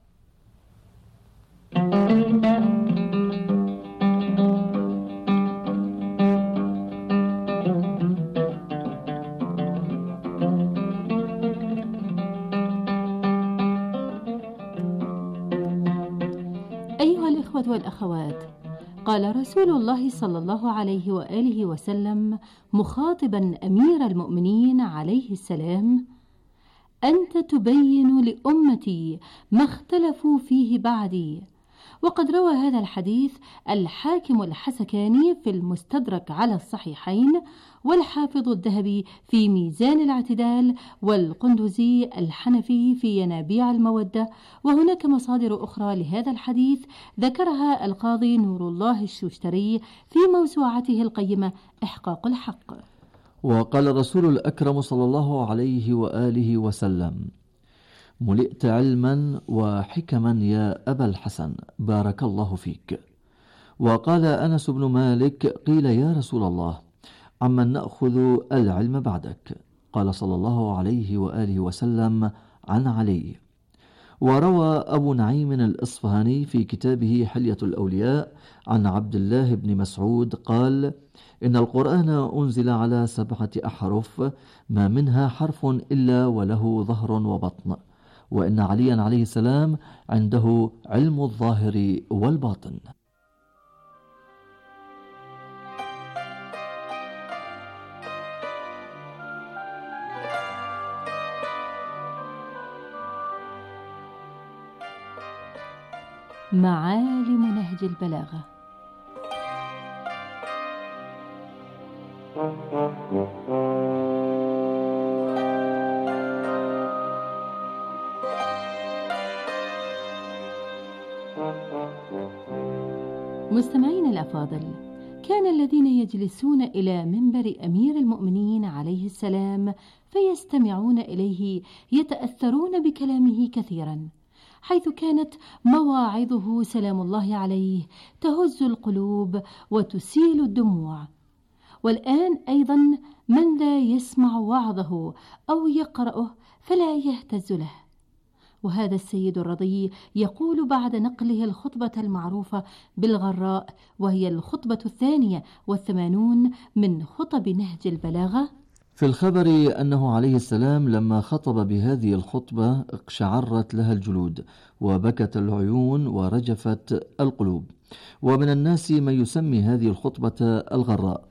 أيها الإخوة والأخوات، قال رسول الله صلى الله عليه وآله وسلم مخاطبا أمير المؤمنين عليه السلام: أنت تبين لأمتي ما اختلفوا فيه بعدي. وقد روى هذا الحديث الحاكم الحسكاني في المستدرك على الصحيحين، والحافظ الذهبي في ميزان الاعتدال، والقندزي الحنفي في ينابيع المودة. وهناك مصادر أخرى لهذا الحديث ذكرها القاضي نور الله الشوشتري في موسوعته القيمة إحقاق الحق. وقال الرسول الأكرم صلى الله عليه وآله وسلم: ملئت علما وحكما يا أبا الحسن، بارك الله فيك. وقال أنس بن مالك: قيل يا رسول الله، عمن نأخذ العلم بعدك؟ قال صلى الله عليه وآله وسلم: عن علي. وروى أبو نعيم الإصفهاني في كتابه حلية الأولياء عن عبد الله بن مسعود قال: إن القرآن أنزل على سبعة أحرف ما منها حرف إلا وله ظهر وبطن، وإن عليا عليه السلام عنده علم الظاهر والباطن. معالم نهج البلاغة. مستمعين الأفاضل، كان الذين يجلسون إلى منبر أمير المؤمنين عليه السلام فيستمعون إليه يتأثرون بكلامه كثيرا، حيث كانت مواعظه سلام الله عليه تهز القلوب وتسيل الدموع. والآن أيضا من لا يسمع وعظه أو يقرأه فلا يهتز له. وهذا السيد الرضي يقول بعد نقله الخطبة المعروفة بالغراء، وهي الخطبة الثانية والثمانون من خطب نهج البلاغة: في الخبر أنه عليه السلام لما خطب بهذه الخطبة اقشعرت لها الجلود وبكت العيون ورجفت القلوب، ومن الناس من يسمي هذه الخطبة الغراء.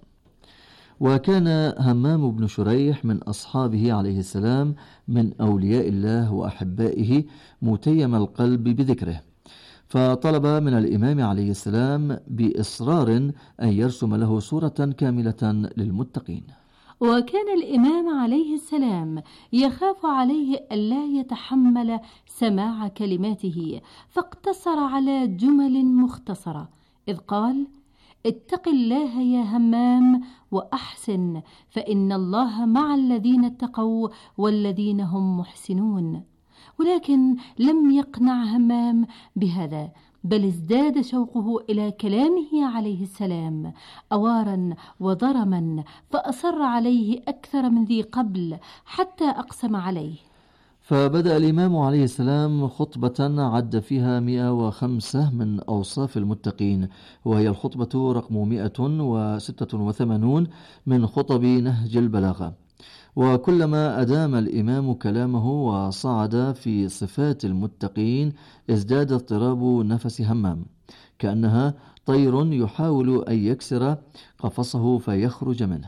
وكان همام بن شريح من أصحابه عليه السلام من أولياء الله وأحبائه متيم القلب بذكره، فطلب من الإمام عليه السلام بإصرار أن يرسم له صورة كاملة للمتقين. وكان الإمام عليه السلام يخاف عليه ألا يتحمل سماع كلماته، فاقتصر على جمل مختصرة، إذ قال: اتق الله يا همام وأحسن، فإن الله مع الذين اتقوا والذين هم محسنون. ولكن لم يقنع همام بهذا، بل ازداد شوقه إلى كلامه عليه السلام أوارا وضرما، فأصر عليه أكثر من ذي قبل حتى أقسم عليه. فبدأ الإمام عليه السلام خطبة عد فيها مئة وخمسة من أوصاف المتقين، وهي الخطبة رقم مئة وستة وثمانون من خطب نهج البلاغة. وكلما أدام الإمام كلامه وصعد في صفات المتقين ازداد اضطراب نفس همام، كأنها طير يحاول أن يكسر قفصه فيخرج منه.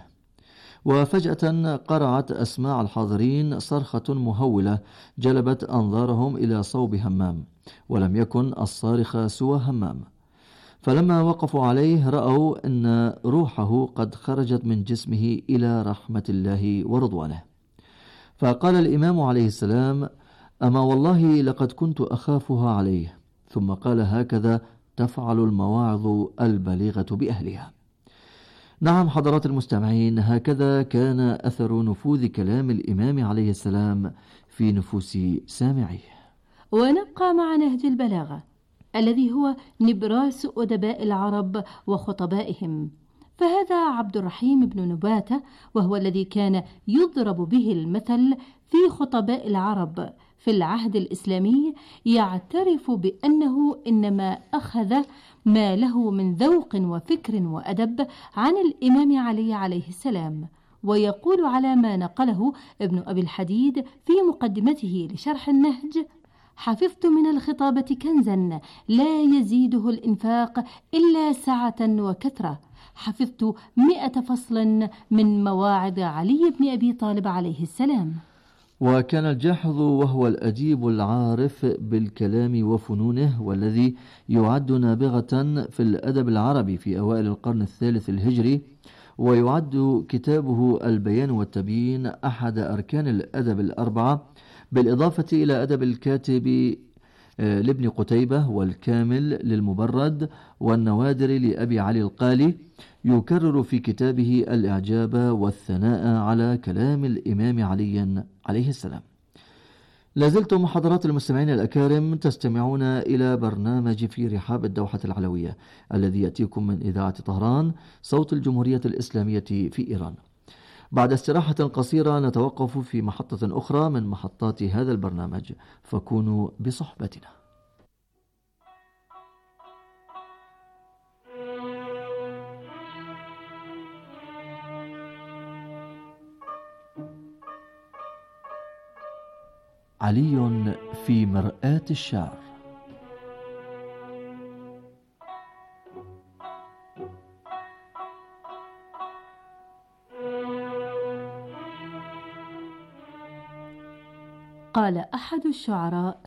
وفجأة قرعت أسماع الحاضرين صرخة مهولة جلبت أنظارهم إلى صوب همام، ولم يكن الصارخ سوى همام. فلما وقفوا عليه رأوا أن روحه قد خرجت من جسمه إلى رحمة الله ورضوانه. فقال الإمام عليه السلام: أما والله لقد كنت أخافها عليه. ثم قال: هكذا تفعل المواعظ البليغة بأهلها. نعم حضرات المستمعين، هكذا كان أثر نفوذ كلام الإمام عليه السلام في نفوس سامعيه. ونبقى مع نهج البلاغة الذي هو نبراس أدباء العرب وخطبائهم. فهذا عبد الرحيم بن نباتة، وهو الذي كان يضرب به المثل في خطباء العرب في العهد الإسلامي، يعترف بأنه إنما أخذ ما له من ذوق وفكر وأدب عن الإمام علي عليه السلام، ويقول على ما نقله ابن أبي الحديد في مقدمته لشرح النهج: حفظت من الخطابة كنزا لا يزيده الإنفاق إلا سعة وكثرة، حفظت مئة فصل من مواعظ علي بن أبي طالب عليه السلام. وكان الجاحظ وهو الأديب العارف بالكلام وفنونه، والذي يعد نابغة في الأدب العربي في أوائل القرن الثالث الهجري، ويعد كتابه البيان والتبيين أحد أركان الأدب الأربعة، بالإضافة إلى أدب الكاتب لابن قتيبة، والكامل للمبرد، والنوادر لأبي علي القالي. يكرر في كتابه الإعجاب والثناء على كلام الإمام علي عليه السلام. لازلتم حضرات المستمعين الأكارم تستمعون إلى برنامج في رحاب الدوحة العلوية الذي يأتيكم من إذاعة طهران صوت الجمهورية الإسلامية في إيران. بعد استراحة قصيرة نتوقف في محطة أخرى من محطات هذا البرنامج، فكونوا بصحبتنا. علي في مرآة الشعر. قال أحد الشعراء: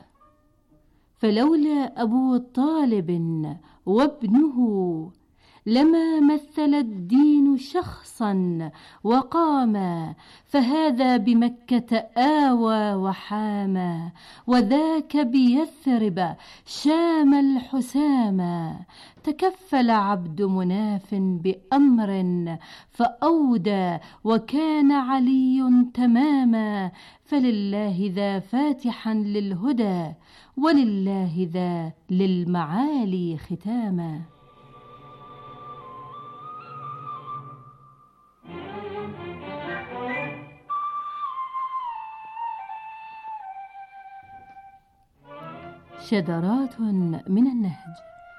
فلولا أبو طالب وابنه لما مثل الدين شخصا وقاما، فهذا بمكة آوى وحاما، وذاك بيثرب شام الحساما. تكفل عبد مناف بأمر فأودى، وكان علي تماما. فلله ذا فاتحا للهدى، ولله ذا للمعالي ختاما. شذرات من النهج.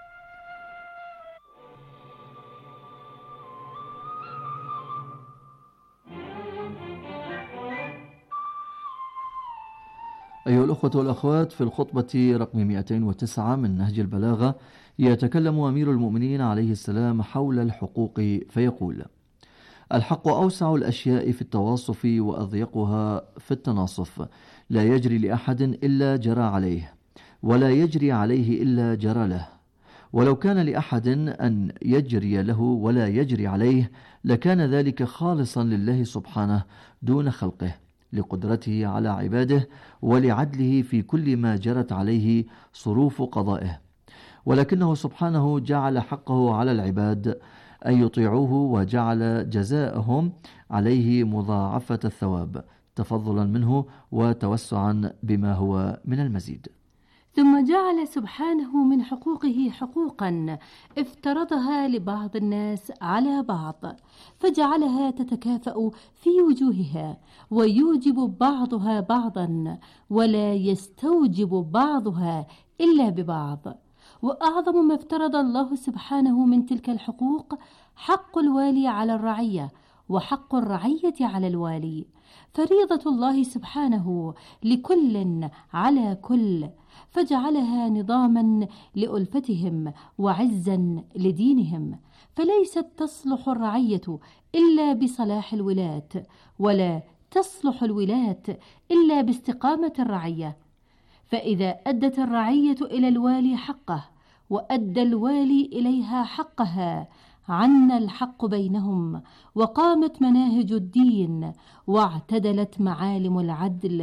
أيها الأخوة والأخوات، في الخطبة رقم مئتين وتسعة من نهج البلاغة يتكلم أمير المؤمنين عليه السلام حول الحقوق فيقول: الحق أوسع الأشياء في التواصف وأضيقها في التناصف، لا يجري لأحد إلا جرى عليه، ولا يجري عليه إلا جرى له. ولو كان لأحد أن يجري له ولا يجري عليه لكان ذلك خالصا لله سبحانه دون خلقه، لقدرته على عباده ولعدله في كل ما جرت عليه صروف قضائه. ولكنه سبحانه جعل حقه على العباد أن يطيعوه، وجعل جزاءهم عليه مضاعفة الثواب تفضلا منه وتوسعا بما هو من المزيد. ثم جعل سبحانه من حقوقه حقوقا افترضها لبعض الناس على بعض، فجعلها تتكافأ في وجوهها، ويوجب بعضها بعضا، ولا يستوجب بعضها إلا ببعض. وأعظم ما افترض الله سبحانه من تلك الحقوق حق الوالي على الرعية، وحق الرعية على الوالي. فريضة الله سبحانه لكل على كل، فجعلها نظاما لألفتهم وعزا لدينهم. فليست تصلح الرعية إلا بصلاح الولاة، ولا تصلح الولاة إلا باستقامة الرعية. فإذا أدت الرعية إلى الوالي حقه، وأدى الوالي إليها حقها، عنا الحق بينهم، وقامت مناهج الدين، واعتدلت معالم العدل،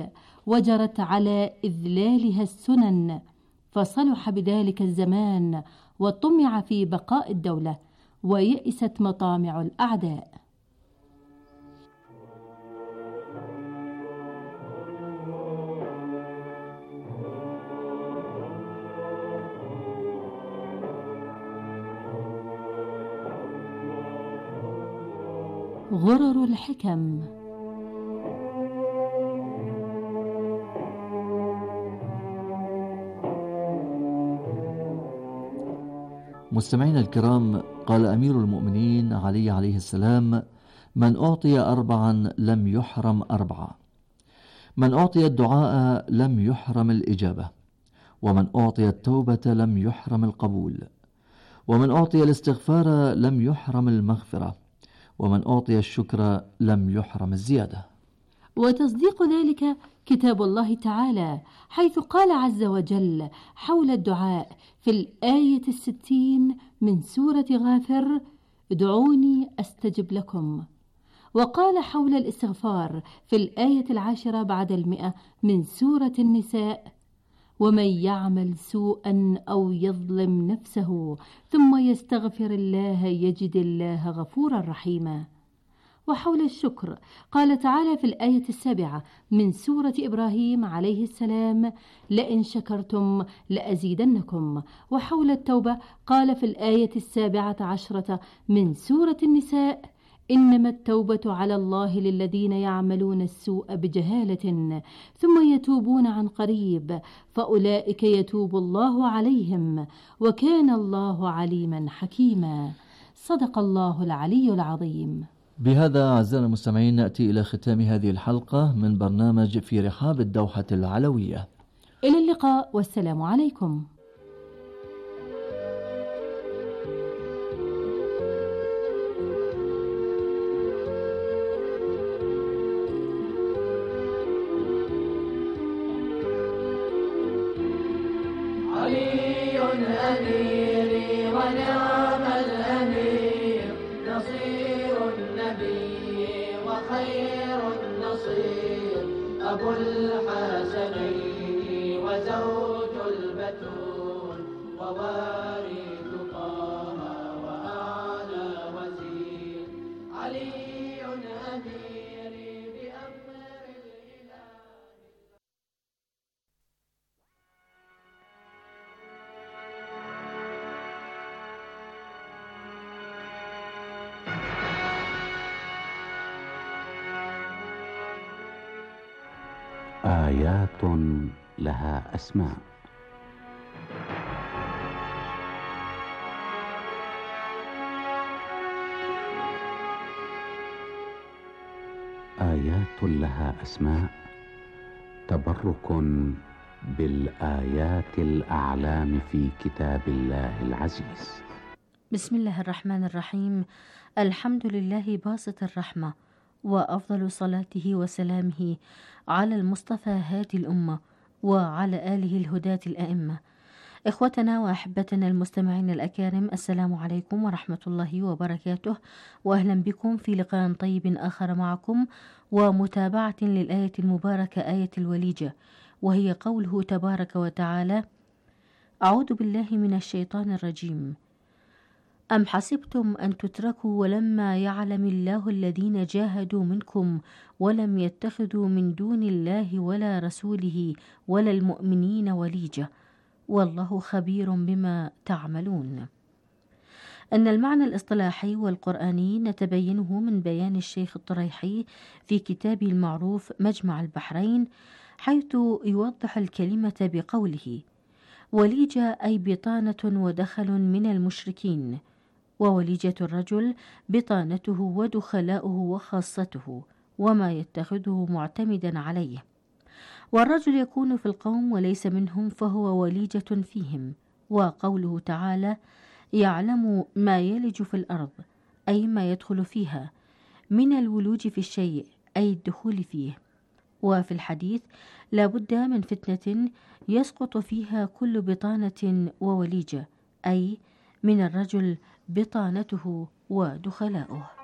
وجرت على إذلالها السنن، فصلح بذلك الزمان وطمع في بقاء الدولة، ويئست مطامع الأعداء. غرر الحكم. مستمعينا الكرام، قال أمير المؤمنين علي عليه السلام: من أعطي أربعا لم يحرم أربعة، من أعطي الدعاء لم يحرم الإجابة، ومن أعطي التوبة لم يحرم القبول، ومن أعطي الاستغفار لم يحرم المغفرة، ومن أعطي الشكر لم يحرم الزيادة. وتصديق ذلك كتاب الله تعالى، حيث قال عز وجل حول الدعاء في الآية الستين من سورة غافر: ادعوني أستجب لكم. وقال حول الاستغفار في الآية العاشرة بعد المئة من سورة النساء: ومن يعمل سوءا أو يظلم نفسه ثم يستغفر الله يجد الله غفورا رحيما. وحول الشكر قال تعالى في الآية السابعة من سورة إبراهيم عليه السلام: لئن شكرتم لأزيدنكم. وحول التوبة قال في الآية السابعة عشرة من سورة النساء: إنما التوبة على الله للذين يعملون السوء بجهالة ثم يتوبون عن قريب فأولئك يتوب الله عليهم وكان الله عليما حكيما. صدق الله العلي العظيم. بهذا أعزائنا المستمعين نأتي إلى ختام هذه الحلقة من برنامج في رحاب الدوحة العلوية. إلى اللقاء والسلام عليكم. علي أميري ونعم الأمير، نصير النبي وخير النصير، أبو الحسنين وزوج البتول ووارث طه وأعلى وزير. علي أميري بأمر الإله. آيات لها أسماء. آيات لها أسماء، تبرك بالآيات الأعلام في كتاب الله العزيز. بسم الله الرحمن الرحيم. الحمد لله باسط الرحمة، وأفضل صلاته وسلامه على المصطفى هادي الأمة وعلى آله الهداة الأئمة. إخوتنا وأحبتنا المستمعين الأكارم، السلام عليكم ورحمة الله وبركاته، وأهلا بكم في لقاء طيب آخر معكم ومتابعة للآية المباركة، آية الوليجة، وهي قوله تبارك وتعالى: أعوذ بالله من الشيطان الرجيم. أم حسبتم أن تتركوا ولما يعلم الله الذين جاهدوا منكم ولم يتخذوا من دون الله ولا رسوله ولا المؤمنين وليجة والله خبير بما تعملون. أن المعنى الاصطلاحي والقرآني نتبينه من بيان الشيخ الطريحي في كتابه المعروف مجمع البحرين، حيث يوضح الكلمة بقوله: وليجة أي بطانة ودخل من المشركين، ووليجة الرجل بطانته ودخلاؤه وخاصته وما يتخذه معتمدا عليه. والرجل يكون في القوم وليس منهم فهو وليجة فيهم. وقوله تعالى: يعلم ما يلج في الأرض أي ما يدخل فيها، من الولوج في الشيء أي الدخول فيه. وفي الحديث: لا بد من فتنة يسقط فيها كل بطانة ووليجة، أي من الرجل بطانته ودخلاؤه.